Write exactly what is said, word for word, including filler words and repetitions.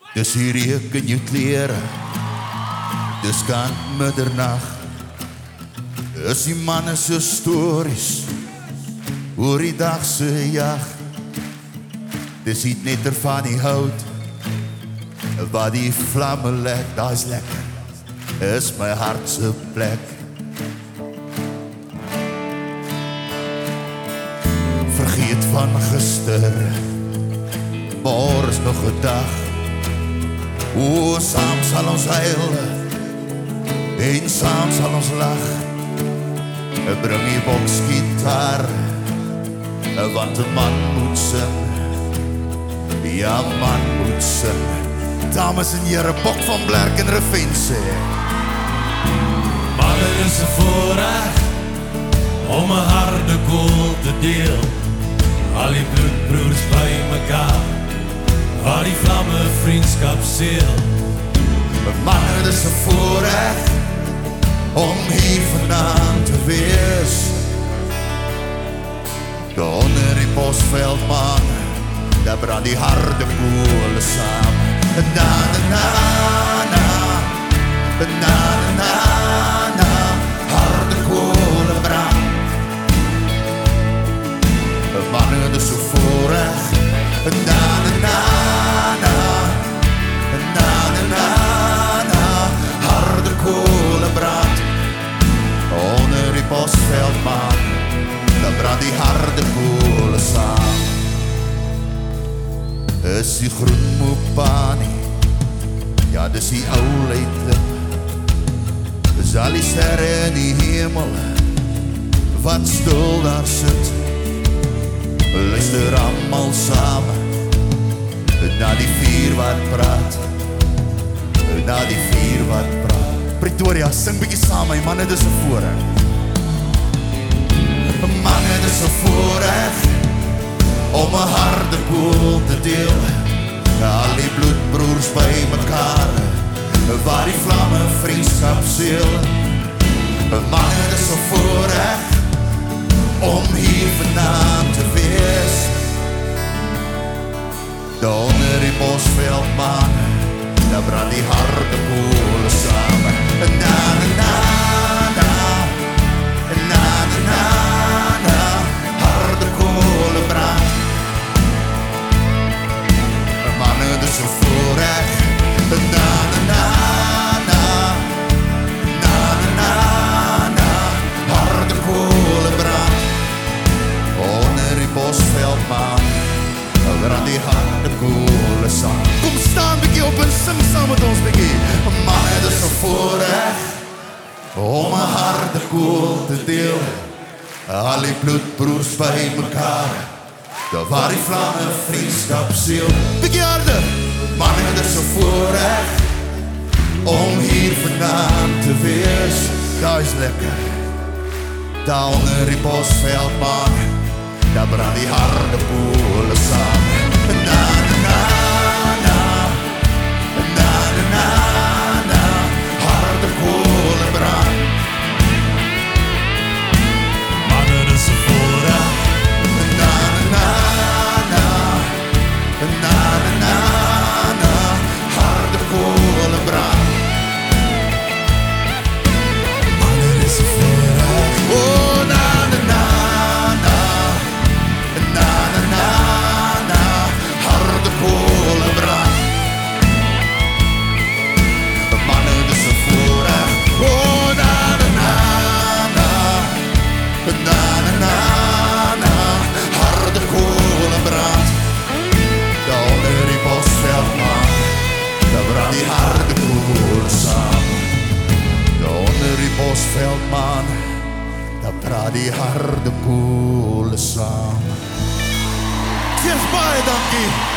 Dis die reuk in jou klere, dis kan middernacht. Dis die manne se stories oor die dag se jag. Dis die netter van die hout waar die vlamme lek, daar is lekker, is my hart se plek. Vergeet van gister, maar is nog 'n dag. O, saam sal ons huil en saam sal ons lag. Bring die boksgitaar, want 'n man moet sing. Ja, man moet sing. Dames en here, Bok van Blerk en Revense. Maar het is 'n voorreg om 'n harde koel te deel. Al die bloedbroers by mekaar, waar die vlamme vriendskap seel. Maar het is 'n voorreg om hier vanaand te wees. Daar onder die Bosveld, man, daar brand die harde koele saam. Na na na na, na na na na, harde koele brand. Man, het is 'n voorreg. Na na na na, na na na na, harde koele brand. Onder die Bosveld, man, daar brand die harde koele saam. Is die groen Mopani, ja, dis die ou leidlik. Is al die sterre in die hemel wat stil daar sit. Luister almal saam na die vuur wat praat, na die vuur wat praat. Pretoria, sing bietjie saam, my man, dit is 'n voorreg. Man, dit is 'n voorreg om 'n harde koel te deel. Al die bloedbroers by mekaar, waar die vlamme vriendskap seel. Man, dit is 'n voorreg om hier vanaand te wees. Daar onder die Bosveld, man, daar brand die harde koele saam. Na na na na, na na na na, harde koele brand. Man, dit is 'n voorreg. Na na na na, na na na na, harde koele brand. Onder die Bosveld, man, brand die harde koele saam. Kom staan bietjie op en sing saam met ons bietjie. Man, dit is 'n voorreg om 'n harde koel te deel. Al die bloedbroers by mekaar, daar waar die vlamme vriendskap seel. Bietjie harder. Man, dit is 'n voorreg om hier vanaand te wees. Daar is lekker. Daar onder die Bosveld, man, daar brand die harde koele saam. Na na na na, na na na na, harde koele brand. Maar het is 'n voorreg. Na na na na, na na na na, harde koele brand. Maar het is 'n voorreg. Oh, na na na na, na na na na, harde koele brand. Man, het is 'n voorreg. Oh, na na na na, na na na na, harde koele brand. Daar onder die Bosveld, man, daar brand die harde koele saam. Daar onder die Bosveld, man, daar brand die harde koele saam. Cheers, baie dankie.